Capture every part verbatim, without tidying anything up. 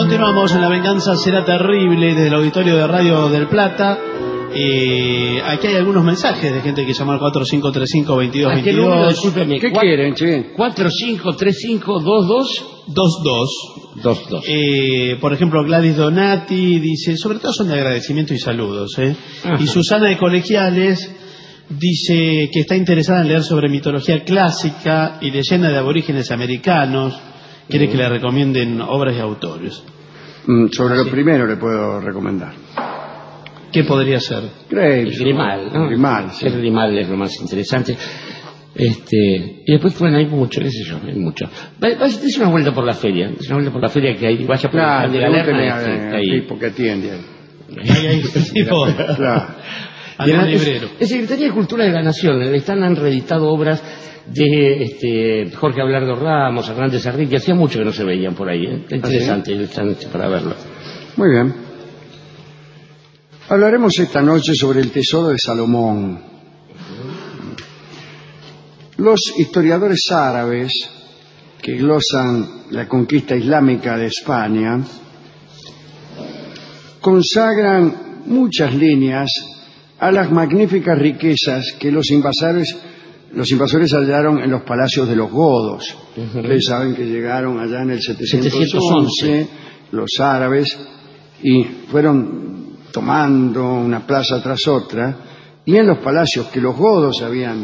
Continuamos en La Venganza Será Terrible desde el auditorio de Radio del Plata. Eh, aquí hay algunos mensajes de gente que llama al cuatro cinco tres cinco, veintidós veintidós. ¿Qué quieren, che? cuatro cinco tres cinco dos dos dos dos. dos dos. Eh, por ejemplo, Gladys Donati dice, sobre todo son de agradecimiento y saludos. ¿eh? Y Susana de Colegiales dice que está interesada en leer sobre mitología clásica y leyenda de aborígenes americanos. Quiere que le recomienden obras y autores. Mm, sobre Sí. lo primero le puedo recomendar. ¿Qué podría ser? Graves. El Grimal, ¿no? Grimal, sí. El Grimal es lo más interesante. Este, y después, bueno, hay mucho, qué sé yo, hay mucho. Dice una vuelta por la feria, dice una vuelta por la feria que hay, vaya por Claro, el de pregúntele Galerna, al ahí. tipo que atiende ahí. Ahí hay tipo, Claro. algún Es, librero. es Secretaría de Cultura de la Nación, le están han reeditado obras de este, Jorge Abelardo Ramos, Hernández Arrit, que hacía mucho que no se veían por ahí. ¿eh? Está interesante, están hechos para verlo. Muy bien. Hablaremos esta noche sobre el tesoro de Salomón. Los historiadores árabes que glosan la conquista islámica de España consagran muchas líneas a las magníficas riquezas que los invasores, los invasores hallaron en los palacios de los godos. Uh-huh. Ustedes saben que llegaron allá en el setecientos once los árabes y fueron tomando una plaza tras otra, y en los palacios que los godos habían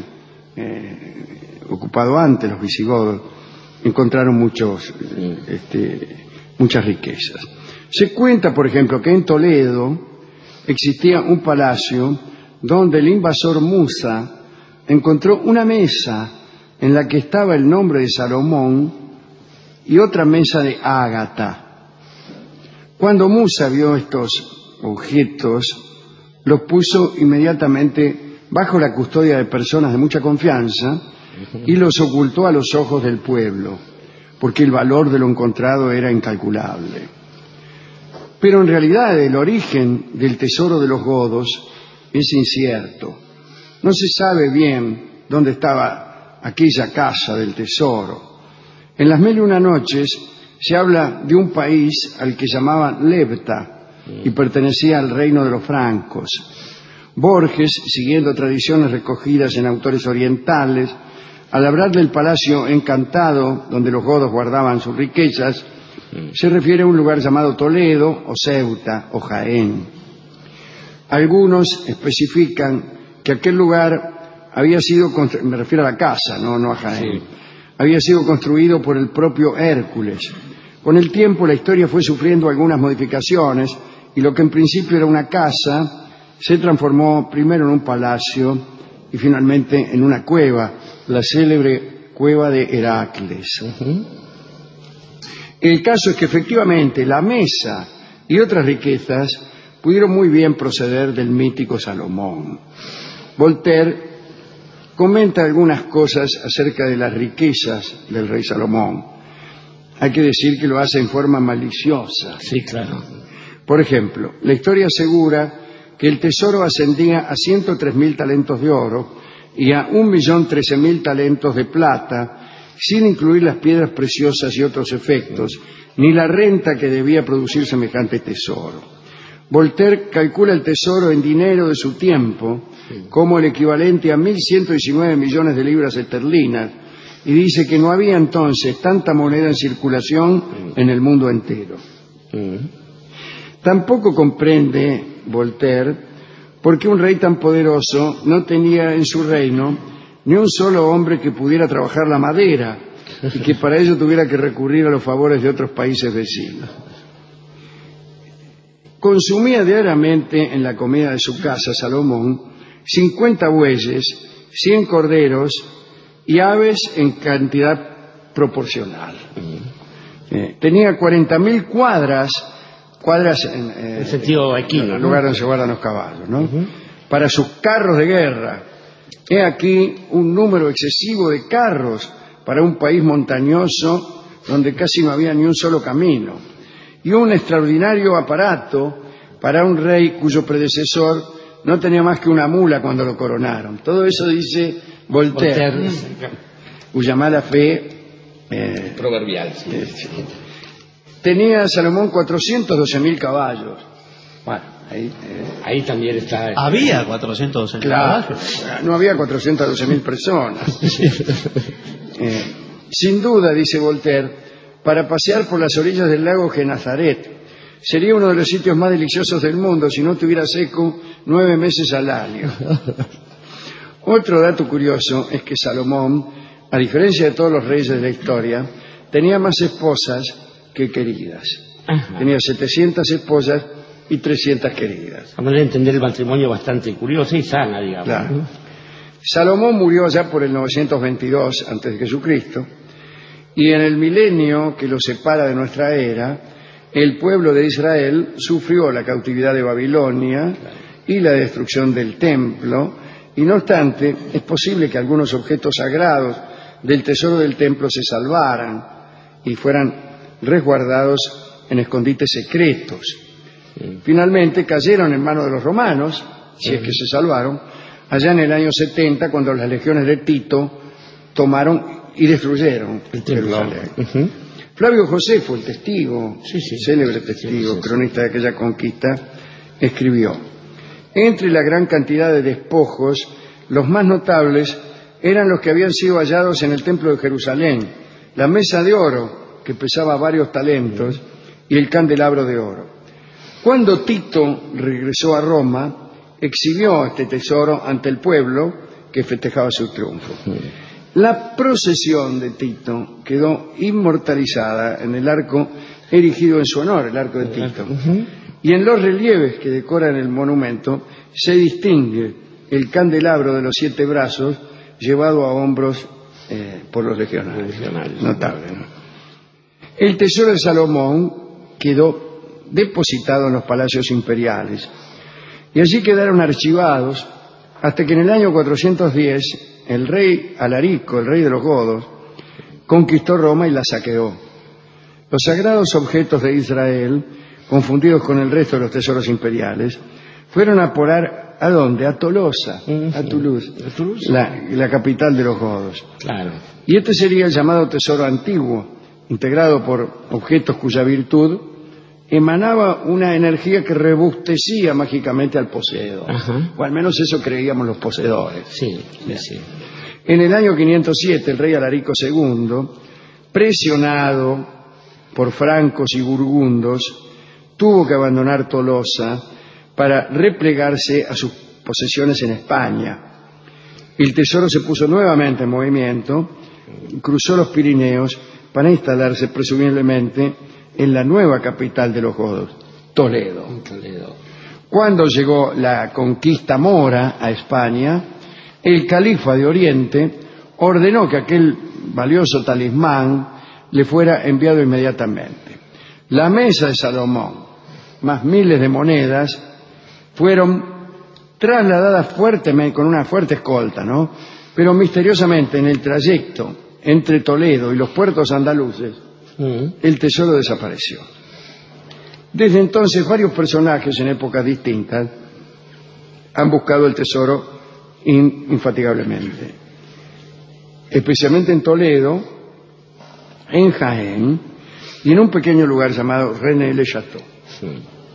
eh, ocupado antes, los visigodos, encontraron muchos, este, muchas riquezas. Se cuenta, por ejemplo, que en Toledo existía un palacio donde el invasor Musa encontró una mesa en la que estaba el nombre de Salomón y otra mesa de ágata. Cuando Musa vio estos objetos, los puso inmediatamente bajo la custodia de personas de mucha confianza y los ocultó a los ojos del pueblo, porque el valor de lo encontrado era incalculable. Pero en realidad el origen del tesoro de los godos es incierto. No se sabe bien dónde estaba aquella casa del tesoro. En las mil y una noches se habla de un país al que llamaban Lepta y pertenecía al reino de los francos. Borges, siguiendo tradiciones recogidas en autores orientales, al hablar del palacio encantado donde los godos guardaban sus riquezas, se refiere a un lugar llamado Toledo o Ceuta o Jaén. Algunos especifican que aquel lugar había sido, me refiero a la casa, no, no a Jaén, sí. había sido construido por el propio Hércules. Con el tiempo la historia fue sufriendo algunas modificaciones y lo que en principio era una casa se transformó primero en un palacio y finalmente en una cueva, la célebre cueva de Heracles. Uh-huh. El caso es que efectivamente la mesa y otras riquezas pudieron muy bien proceder del mítico Salomón. Voltaire comenta algunas cosas acerca de las riquezas del rey Salomón. Hay que decir que lo hace en forma maliciosa. Sí, claro. Por ejemplo, la historia asegura que el tesoro ascendía a ciento tres mil talentos de oro y a un millón trece mil talentos de plata, sin incluir las piedras preciosas y otros efectos, ni la renta que debía producir semejante tesoro. Voltaire calcula el tesoro en dinero de su tiempo como el equivalente a mil ciento diecinueve millones de libras esterlinas y dice que no había entonces tanta moneda en circulación en el mundo entero. Tampoco comprende Voltaire por qué un rey tan poderoso no tenía en su reino ni un solo hombre que pudiera trabajar la madera y que para ello tuviera que recurrir a los favores de otros países vecinos. Consumía diariamente en la comida de su casa, Salomón, cincuenta bueyes, cien corderos y aves en cantidad proporcional. Eh, tenía cuarenta mil cuadras, cuadras en, eh, en sentido equino, en el lugar donde se guardan los caballos, ¿no? Uh-huh. Para sus carros de guerra. He aquí un número excesivo de carros para un país montañoso donde casi no había ni un solo camino. Y un extraordinario aparato para un rey cuyo predecesor no tenía más que una mula cuando lo coronaron. Todo eso dice Voltaire, Voltaire. cuya mala fe... Eh, proverbial. Sí. Eh, sí. tenía Salomón cuatrocientos doce mil caballos. Bueno, ahí, eh, ahí también está. Había cuatrocientos doce mil claro, caballos. no había cuatrocientas doce mil personas. Eh, sin duda, dice Voltaire, para pasear por las orillas del lago Genazaret sería uno de los sitios más deliciosos del mundo si no estuviera seco nueve meses al año. Otro dato curioso es que Salomón, a diferencia de todos los reyes de la historia, tenía más esposas que queridas. Ajá. Tenía setecientas esposas y trescientas queridas. A manera de entender el matrimonio bastante curiosa y sana, digamos. Claro. Salomón murió allá por el novecientos veintidós antes de Jesucristo, y en el milenio que lo separa de nuestra era, el pueblo de Israel sufrió la cautividad de Babilonia y la destrucción del templo, y no obstante, es posible que algunos objetos sagrados del tesoro del templo se salvaran y fueran resguardados en escondites secretos. Sí. Finalmente cayeron en manos de los romanos, si sí. es que se salvaron, allá en el año setenta, cuando las legiones de Tito tomaron y destruyeron Jerusalén. Uh-huh. Flavio Josefo, el testigo, sí, sí, célebre testigo, sí, sí, cronista de aquella conquista, escribió: entre la gran cantidad de despojos, los más notables eran los que habían sido hallados en el templo de Jerusalén, la mesa de oro, que pesaba varios talentos, y el candelabro de oro. Cuando Tito regresó a Roma, exhibió este tesoro ante el pueblo que festejaba su triunfo. La procesión de Tito quedó inmortalizada en el arco erigido en su honor, el arco de Tito. Y en los relieves que decoran el monumento se distingue el candelabro de los siete brazos llevado a hombros eh, por los legionarios. legionarios Notable, ¿no? El tesoro de Salomón quedó depositado en los palacios imperiales y allí quedaron archivados hasta que en el año cuatrocientos diez el rey Alarico, el rey de los godos, conquistó Roma y la saqueó. Los sagrados objetos de Israel, confundidos con el resto de los tesoros imperiales, fueron a parar ¿a dónde? A Tolosa, a Toulouse, ¿A Toulouse? La, la capital de los godos. Claro. Y este sería el llamado tesoro antiguo, integrado por objetos cuya virtud emanaba una energía que rebustecía mágicamente al poseedor. Ajá. O al menos eso creíamos los poseedores. Sí, sí. En el año quinientos siete, el rey Alarico segundo, presionado por francos y burgundos, tuvo que abandonar Tolosa para replegarse a sus posesiones en España. El tesoro se puso nuevamente en movimiento, cruzó los Pirineos para instalarse presumiblemente en la nueva capital de los godos, Toledo. Toledo. Cuando llegó la conquista mora a España, el califa de Oriente ordenó que aquel valioso talismán le fuera enviado inmediatamente. La mesa de Salomón, más miles de monedas, fueron trasladadas fuertemente, con una fuerte escolta, ¿no? Pero misteriosamente en el trayecto entre Toledo y los puertos andaluces, el tesoro desapareció. Desde entonces varios personajes en épocas distintas han buscado el tesoro in, infatigablemente, especialmente en Toledo, en Jaén y en un pequeño lugar llamado René-le-Château. Sí.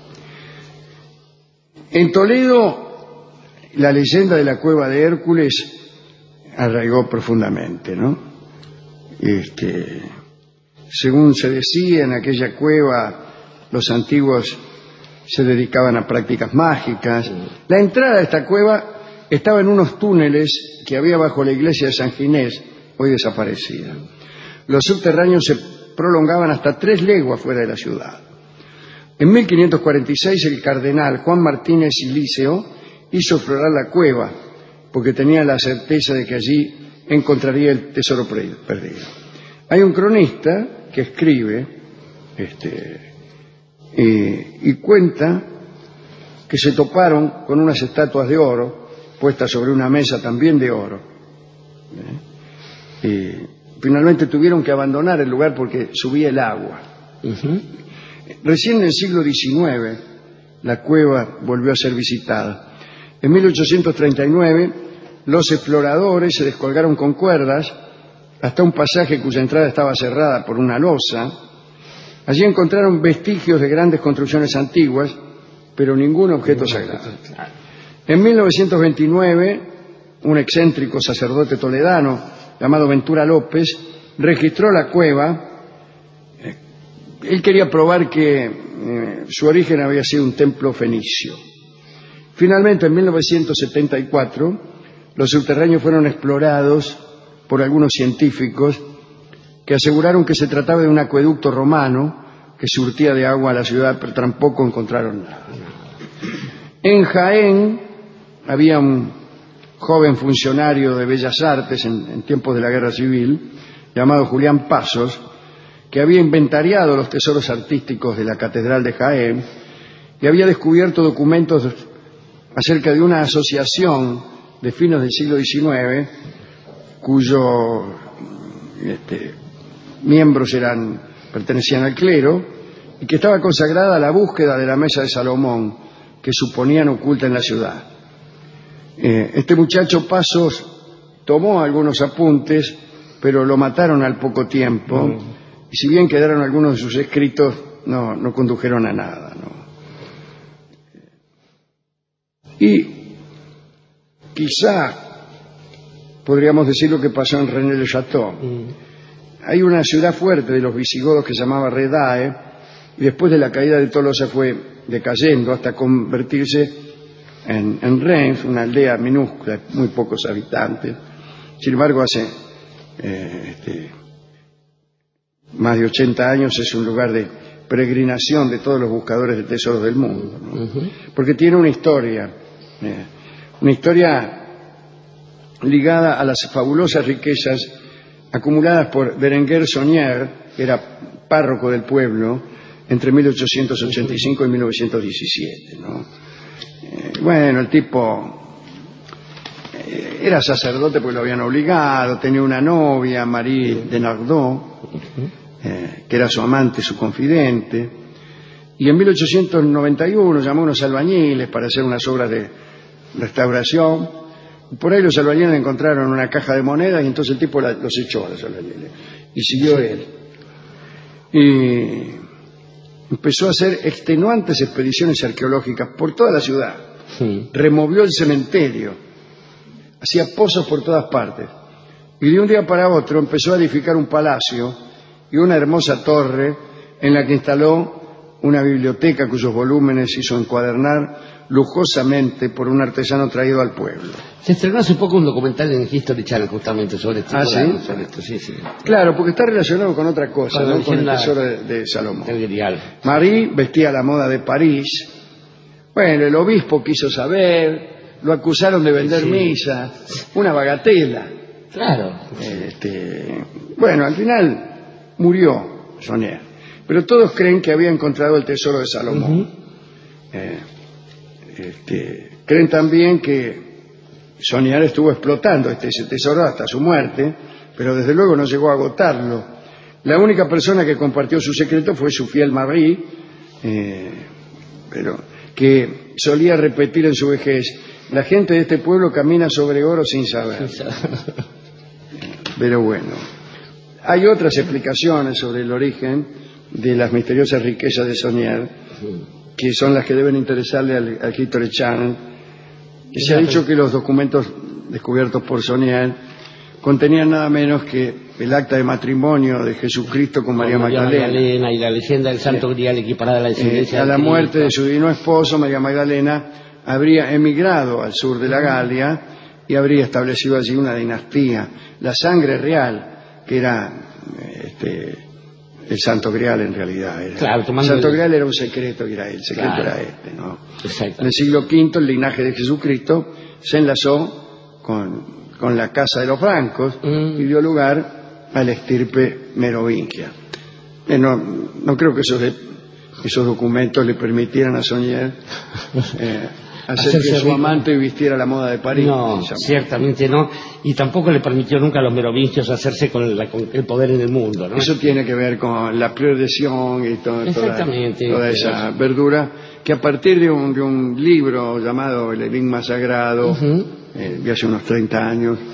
En Toledo la leyenda de la cueva de Hércules arraigó profundamente, ¿no? Este... Según se decía, en aquella cueva los antiguos se dedicaban a prácticas mágicas. La entrada a esta cueva estaba en unos túneles que había bajo la iglesia de San Ginés, hoy desaparecida. Los subterráneos se prolongaban hasta tres leguas fuera de la ciudad. En mil quinientos cuarenta y seis el cardenal Juan Martínez Liceo hizo explorar la cueva porque tenía la certeza de que allí encontraría el tesoro perdido. Hay un cronista que escribe este, eh, y cuenta que se toparon con unas estatuas de oro puestas sobre una mesa también de oro. ¿Eh? Eh, finalmente tuvieron que abandonar el lugar porque subía el agua. Uh-huh. Recién en el siglo diecinueve la cueva volvió a ser visitada. En mil ochocientos treinta y nueve los exploradores se descolgaron con cuerdas hasta un pasaje cuya entrada estaba cerrada por una losa Allí encontraron vestigios de grandes construcciones antiguas, pero ningún objeto sagrado. En mil novecientos veintinueve, un excéntrico sacerdote toledano llamado Ventura López registró la cueva. Él quería probar que eh, su origen había sido un templo fenicio. Finalmente, en mil novecientos setenta y cuatro, los subterráneos fueron explorados por algunos científicos que aseguraron que se trataba de un acueducto romano que surtía de agua a la ciudad, pero tampoco encontraron nada. En Jaén había un joven funcionario de Bellas Artes en, en tiempos de la Guerra Civil, llamado Julián Pasos, que había inventariado los tesoros artísticos de la Catedral de Jaén y había descubierto documentos acerca de una asociación de fines del siglo diecinueve cuyos este, miembros eran, pertenecían al clero y que estaba consagrada a la búsqueda de la mesa de Salomón que suponían oculta en la ciudad. Eh, este muchacho Pasos tomó algunos apuntes, pero lo mataron al poco tiempo, mm. y si bien quedaron algunos de sus escritos, no, no condujeron a nada, ¿no? Y quizá podríamos decir lo que pasó en Rennes-le-Château. Mm. Hay una ciudad fuerte de los visigodos que se llamaba Redae, y después de la caída de Tolosa fue decayendo hasta convertirse en, en Reims, una aldea minúscula, muy pocos habitantes. Sin embargo, hace eh, este, más de ochenta años es un lugar de peregrinación de todos los buscadores de tesoros del mundo, ¿no? Uh-huh. Porque tiene una historia, eh, una historia ligada a las fabulosas riquezas acumuladas por Berenguer Saunier, que era párroco del pueblo, entre mil ochocientos ochenta y cinco y mil novecientos diecisiete, ¿no? Eh, bueno, el tipo eh, era sacerdote porque lo habían obligado, tenía una novia, Marie de Nardot, eh, que era su amante, su confidente, y en mil ochocientos noventa y uno llamó a unos albañiles para hacer unas obras de restauración. Por ahí los albañiles encontraron una caja de monedas y entonces el tipo la, los echó a los albañiles y siguió él. Y empezó a hacer extenuantes expediciones arqueológicas por toda la ciudad. Sí. Removió el cementerio, hacía pozos por todas partes. Y de un día para otro empezó a edificar un palacio y una hermosa torre en la que instaló una biblioteca cuyos volúmenes hizo encuadernar lujosamente por un artesano traído al pueblo. Se estrenó hace poco un documental en History Channel justamente sobre esto. ¿Ah, sí? Sobre esto, sí, sí. Claro, porque está relacionado con otra cosa, con, ¿no? Con el tesoro de, de Salomón. Marie vestía la moda de París. Bueno, el obispo quiso saber, lo acusaron de vender sí. misa, una bagatela. Claro. Este, bueno, al final murió Saunier, pero todos creen que había encontrado el tesoro de Salomón. Uh-huh. eh, este, creen también que Saunier estuvo explotando este, ese tesoro hasta su muerte, pero desde luego no llegó a agotarlo. La única persona que compartió su secreto fue su fiel Marie, eh, pero que solía repetir en su vejez: la gente de este pueblo camina sobre oro sin saber. Pero bueno, hay otras explicaciones sobre el origen de las misteriosas riquezas de Saunier, que son las que deben interesarle al, al History Channel. Que se ha dicho que los documentos descubiertos por Saunier contenían nada menos que el acta de matrimonio de Jesucristo con María, María Magdalena. Magdalena y la leyenda del Santo Grial equiparada a la descendencia eh, a la de muerte de su divino esposo, María Magdalena habría emigrado al sur de la Galia y habría establecido allí una dinastía. La sangre real, que era este, el Santo Grial en realidad. Era. Claro, el Santo el... Grial era un secreto, y era el secreto claro. era este, ¿no? En el siglo quinto el linaje de Jesucristo se enlazó con, con la casa de los francos mm. y dio lugar a la estirpe merovingia. Eh, no, no creo que esos, de, esos documentos le permitieran a Saunier eh, hacer que su rico. amante vistiera la moda de París. No, ciertamente no. Y tampoco le permitió nunca a los merovingios hacerse con, la, con el poder en el mundo, ¿no? Eso tiene que ver con la progresión y todo, toda, toda esa verdura, que a partir de un, de un libro llamado El Enigma Sagrado, uh-huh. eh, de hace unos treinta años,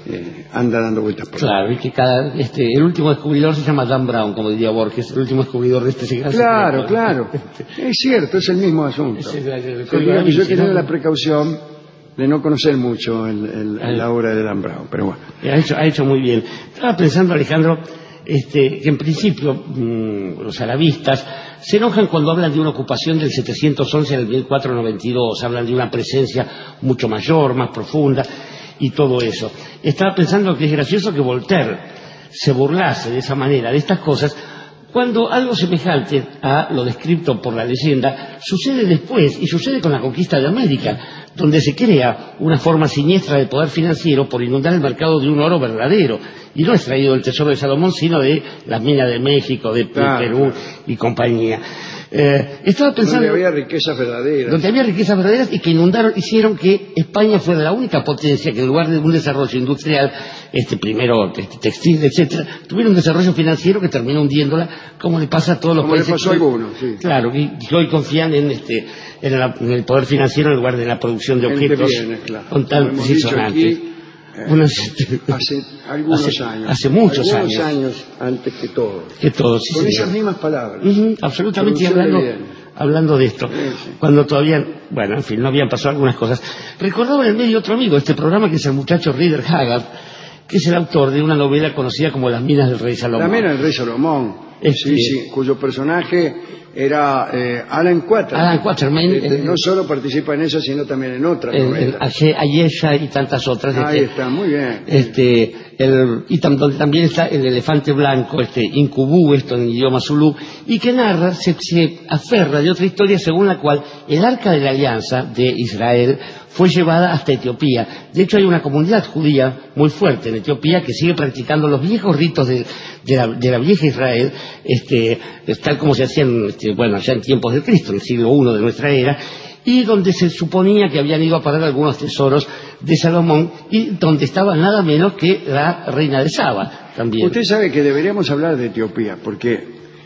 eh, anda dando vueltas por Claro, y que cada, este, el último descubridor se llama Dan Brown, como diría Borges, el último descubridor de este gran Claro, secreto. claro. Es cierto, es el mismo asunto. Es el- el- el- Pero digamos, yo he tenido ¿no? la precaución de no conocer mucho el, el- Ahí. la obra de Dan Brown, pero bueno. Ha hecho, ha hecho muy bien. Estaba pensando, Alejandro, este, que en principio mmm, los arabistas se enojan cuando hablan de una ocupación del setecientos once al mil cuatrocientos noventa y dos, hablan de una presencia mucho mayor, más profunda y todo eso. Estaba pensando que es gracioso que Voltaire se burlase de esa manera de estas cosas, cuando algo semejante a lo descrito por la leyenda sucede después, y sucede con la conquista de América, donde se crea una forma siniestra de poder financiero por inundar el mercado de un oro verdadero, y no extraído del tesoro de Salomón, sino de las minas de México, de, Claro, de Perú claro. y compañía. Eh, estaba pensando... Donde había riquezas verdaderas. donde había riquezas verdaderas y que inundaron, hicieron que España fuera la única potencia que en lugar de un desarrollo industrial, este primero este, textil, etcétera, tuviera un desarrollo financiero que terminó hundiéndola, como le pasa a todos los Como le países. pasó a que hoy- algunos, sí. Claro, que, que hoy confían en este en, la- en el poder financiero en lugar de la producción de El objetos de bienes, claro. con Como tal hemos dicho sonantes. aquí, eh, Unos- hace algunos hace- años. hace muchos algunos años. años antes que todos. que todos, sí, Con señor. esas mismas palabras. Ujú, absolutamente, y Producción de hablando, bienes. hablando de esto, Sí, sí. cuando todavía, bueno, en fin, no habían pasado algunas cosas. Recordaba en el medio otro amigo de este programa, que es el muchacho Rider Haggard, que es el autor de una novela conocida como Las minas del rey Salomón. También el rey Salomón, Este- sí, sí, cuyo personaje era eh, Alan Quatermain. Alan Quatermain, Eh, eh, no solo participa en esa, sino también en otras el, el novelas. Aye- Ayesha y tantas otras. Ahí este, está, muy bien. este el, y tam- donde también está el elefante blanco, este Incubú, esto en idioma zulú, y que narra, se, se aferra de otra historia según la cual el arca de la alianza de Israel fue llevada hasta Etiopía. De hecho, hay una comunidad judía muy fuerte en Etiopía que sigue practicando los viejos ritos de, de, la, de la vieja Israel, este, tal como se hacían, este, bueno, ya en tiempos de Cristo, en el siglo primero de nuestra era, y donde se suponía que habían ido a parar algunos tesoros de Salomón, y donde estaba nada menos que la reina de Saba también. Usted sabe que deberíamos hablar de Etiopía, porque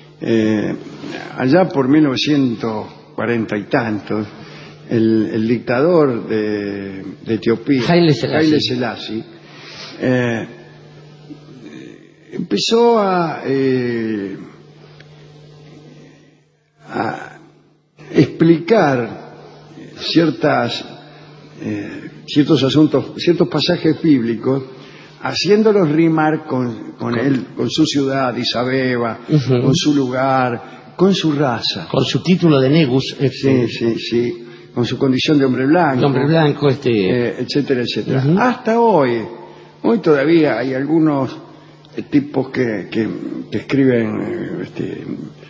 eh, allá por mil novecientos cuarenta y tantos, el, el dictador de, de Etiopía, Haile Selassie, Haile Selassie, eh, empezó a, eh, a explicar ciertas, eh, ciertos asuntos, ciertos pasajes bíblicos, haciéndolos rimar con, con él, con su ciudad, Addis Abeba, Ujú. con su lugar, con su raza. Con su título de Negus, este, Sí, sí, sí, con su condición de hombre blanco, el hombre blanco, este, eh, etcétera, etcétera. Ujú. Hasta hoy, hoy todavía hay algunos eh, tipos que, que, que escriben eh, este,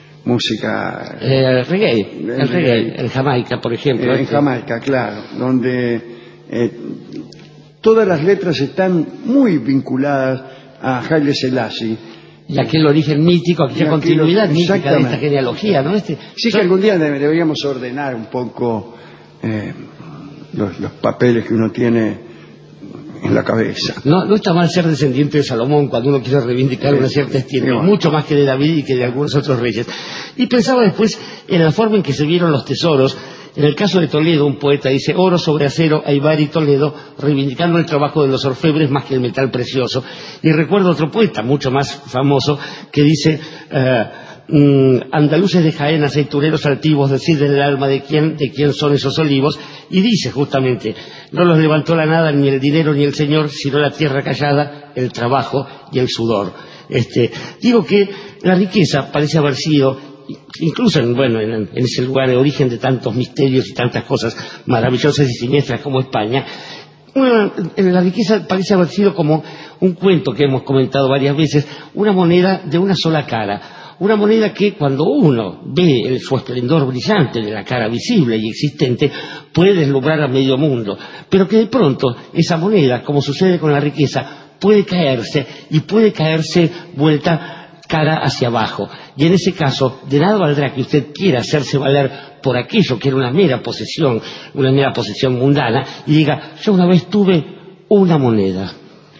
música eh, el reggae, el, El reggae, reggae. en Jamaica, por ejemplo. eh, en este, Jamaica, claro, donde eh, todas las letras están muy vinculadas a Haile Selassie. Y aquel origen mítico, Y aquella aquel- continuidad mítica de exactamente. esta genealogía, ¿no? Este, Sí, que algún día debe- deberíamos ordenar un poco eh, los, los papeles que uno tiene en la cabeza. No, no está mal ser descendiente de Salomón cuando uno quiere reivindicar una cierta estima, Sí, bueno. mucho más que de David y que de algunos otros reyes. Y pensaba después en la forma en que se vieron los tesoros. En el caso de Toledo, un poeta dice: oro sobre acero, Aybar y Toledo, reivindicando el trabajo de los orfebres más que el metal precioso. Y recuerdo otro poeta, mucho más famoso, que dice: eh, mm, andaluces de Jaén, aceituneros altivos, decid en el alma de quién, de quién son esos olivos. Y dice justamente: no los levantó la nada, ni el dinero, ni el Señor, sino la tierra callada, el trabajo y el sudor. Este, digo que la riqueza parece haber sido, incluso en, bueno, en, en ese lugar de origen de tantos misterios y tantas cosas maravillosas y siniestras como España, una, la riqueza parece haber sido como un cuento que hemos comentado varias veces, una moneda de una sola cara, una moneda que cuando uno ve el, su esplendor brillante de la cara visible y existente, puede deslumbrar a medio mundo, pero que de pronto esa moneda, como sucede con la riqueza, puede caerse y puede caerse vuelta cara hacia abajo. Y en ese caso, de nada valdrá que usted quiera hacerse valer por aquello que era una mera posesión, una mera posesión mundana, y diga: yo una vez tuve una moneda.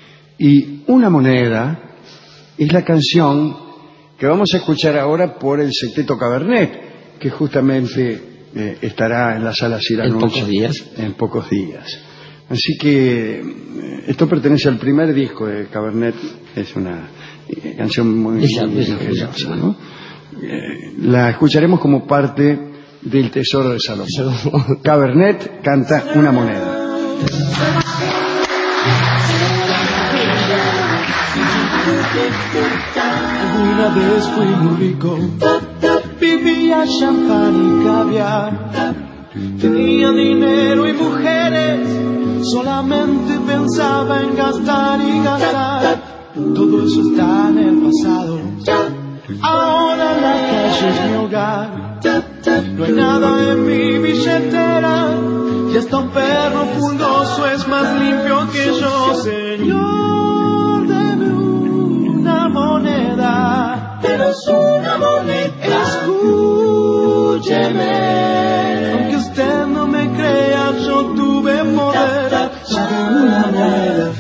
Y una moneda es la canción que vamos a escuchar ahora por el Secteto Cabernet, que justamente eh, estará en la sala Ciranueva En pocos días. En pocos días. Así que eh, esto pertenece al primer disco de Cabernet, es una eh, canción muy, Esa, muy esa, ingeniosa, esa. ¿no? Eh, la escucharemos como parte del Tesoro de Salomón. Cabernet canta Una moneda. Alguna vez fui muy rico, vivía champán y caviar, tenía dinero y mujeres, solamente pensaba en gastar y gastar. Todo eso está en el pasado, ahora la calle es mi hogar. No hay nada en mi billetera y hasta un perro pulgoso es más limpio que yo. Señor, deme una moneda, pero es una moneda. Escúcheme, aunque usted no me crea, yo tuve poder. Una moneda.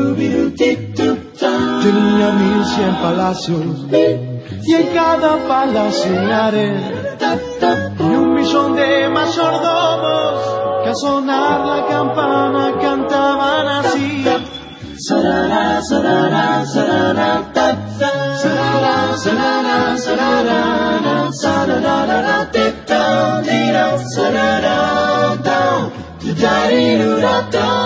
Tenía mil cien palacios y en cada palacio un harén y un millón de mayordomos que al sonar la campana cantaban así. Sarara, sarara, sarara, ta, ta. Sarara, sarara, sarara, sarara, te, ta, tira, sarara, ta, tutarirura,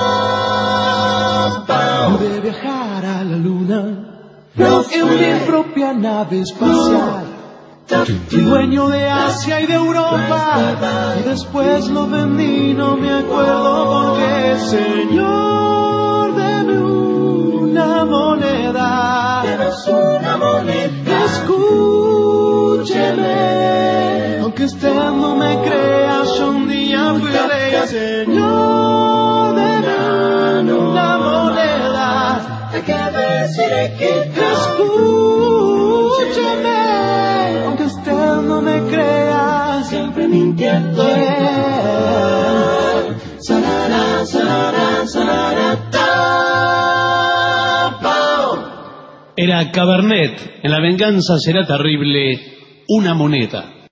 ta, pa. Pude viajar a la luna en mi propia nave espacial. Fui dueño de Asia y de Europa y después lo vendí, no me acuerdo por qué. Señor, deme una moneda, deme una moneda. Escúcheme, aunque usted no me crea, yo un día fui rey. Señor, deme una moneda, hay que decirle que escúcheme, aunque usted no me crea, siempre mintiendo. Sarara, sarara, sarara, ta, pao. Era Cabernet, en La venganza será terrible, una moneda.